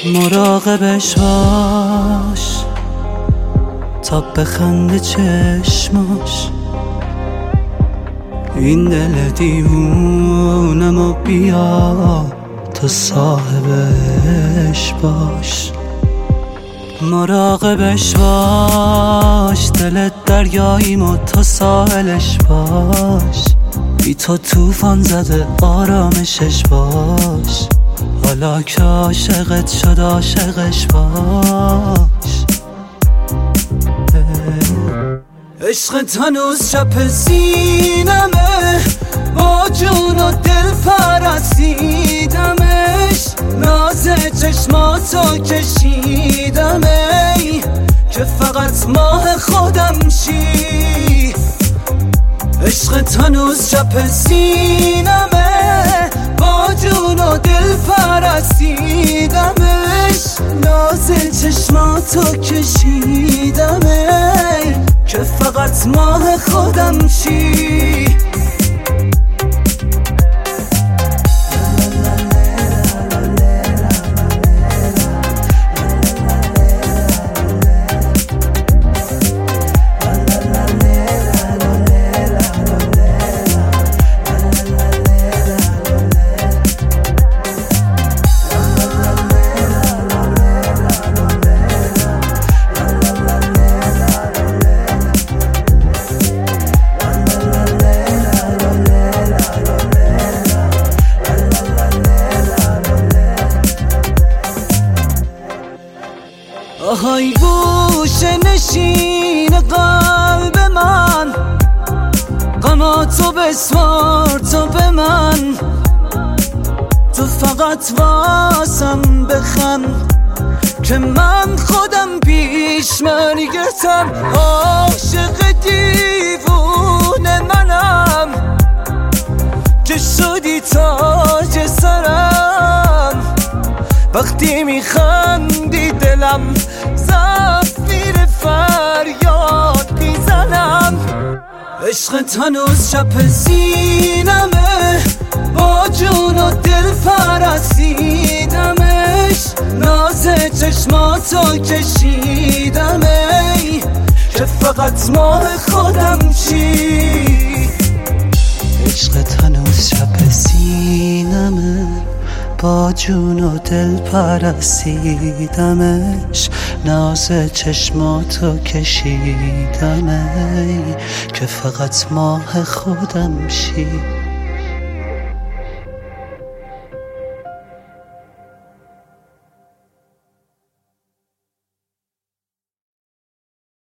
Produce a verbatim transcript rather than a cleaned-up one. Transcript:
مراقبش باش تا بخنده چشماش، این دل دیوونمو بیا تو صاحبش باش. مراقبش باش، دلت دریاییم و تو ساحلش باش، بی تو طوفان زده آرامشش باش، حالا که عاشقت شد عاشقش باش. عشقت هنوز چپ سینمه، با جون و دل پرستیدمش، ناز چشماتو کشیدم ای که فقط ماه خودم شی. عشقت هنوز چپ سینمه، با جون و دل پرستیدمش، ناز چشماتو کشیدم ای که فقط ماه خودم شی. آهای گوشه نشین قلب من، غماتو بسوار تو به من، تو فقط واسم بخند که من خودم پیش مرگتم. عاشق دیوونه منم که شدی تاج سرم، وقتی میخندی دلم زفیر فریاد میزنم. عشقت هنوز چپ سینمه، با جون و دل پرستیدمش، ناز چشماتو کشیدم ای که فقط ماه خودم چی. عشقت هنوز چپ سینمه، با جون و دل پرستیدمش، ناز چشماتو کشیدم ای که فقط ماه خودم شی.